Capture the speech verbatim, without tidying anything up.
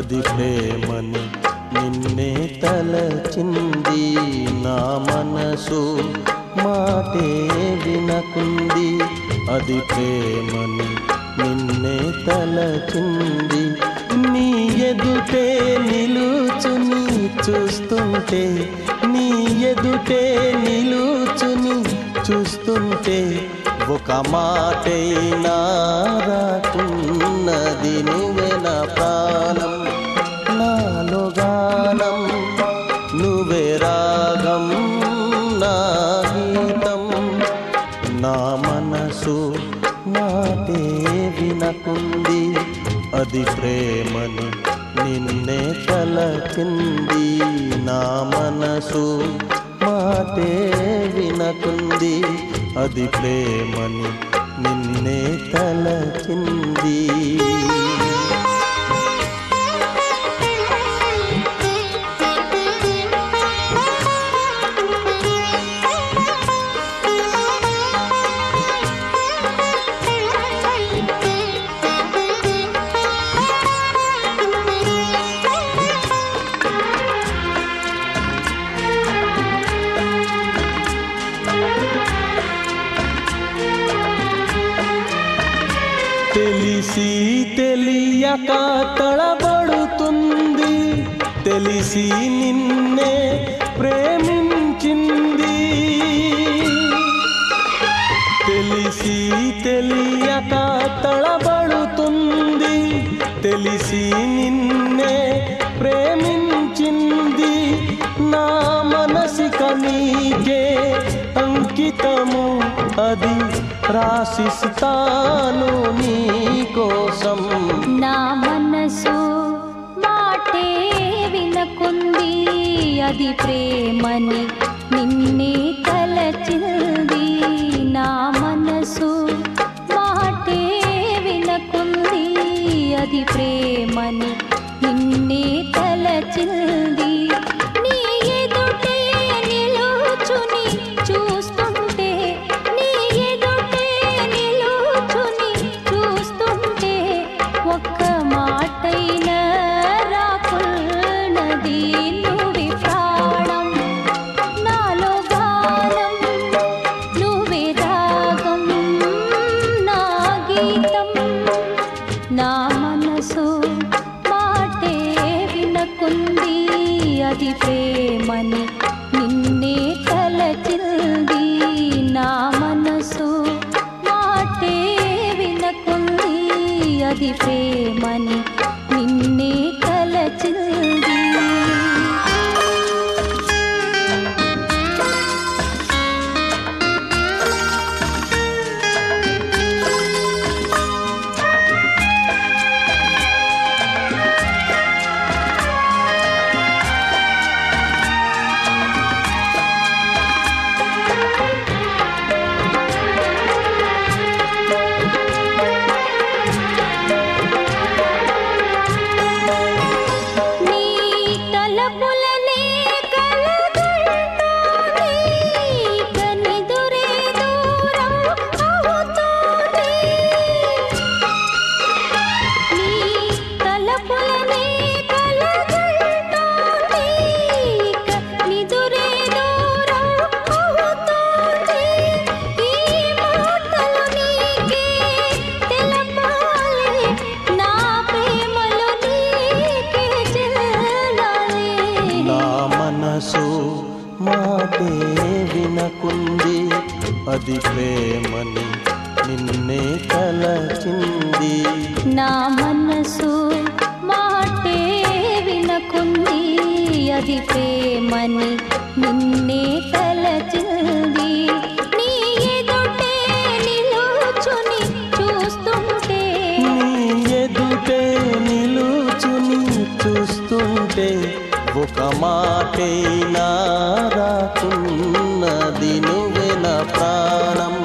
అది ప్రేమని నిన్నే తలచింది నా మనసు మాటే వినకుంది అది ప్రేమని నిన్నే తలచింది నీ ఎదుటే నిలుచుని చూస్తుంటే నీ ఎదుటే నిలుచుని చూస్తుంటే ఒక మాటైనా రాకున్నది నువ్వే నా ప్రాణం నాలో గానం నువ్వే రాగం నా గీతం నా మనసు మాటే వినకుంది అది ప్రేమని నిన్నే తలచింది నా మనసు మాటే వినకుంది అది ప్రేమని నిన్నే తలచింది తెలిసి తెలియక తడబడుతుంది తెలిసి నిన్నే ప్రేమించింది తెలిసి తెలియక తడబడుతుంది తెలిసి నిన్నే ప్రేమించింది నా మనసిక నీకే అంకితము అది రాసిస్తాను నీ కోసం నా మనసు మాటే వినకుంది అది ప్రేమని నిన్నే తలచింది నా మనసు మాటే వినకుంది అది ప్రేమని నిన్నే తలచింది నీ ఎదుటే నిలుచుని చూస్తుంటే నీ ఎదుటే నిలుచుని చూస్తుంటే ఒక్క మాటైనా రాకున్నది నువ్వే ప్రాణం నాలో గానం నువ్వే రాగం నా గీతం నా మనసు మాటే వినకుంది అది ప్రేమని నిన్నే తలచింది నా మనసు మాటే వినకుంది అది ప్రేమని నిన్నే తలచింది మాటే వినకుంది అది ప్రేమని నిన్నే తలచింది నా మనసు మాటే వినకుంది అది ప్రేమని నిన్నే తలచింది నీ ఎదుటే నిలుచుని చూస్తుంటే నీ ఎదుటే నిలుచుని చూస్తుంటే ఒక మాటైనా రాకున్నది నువ్వే నా ప్రాణం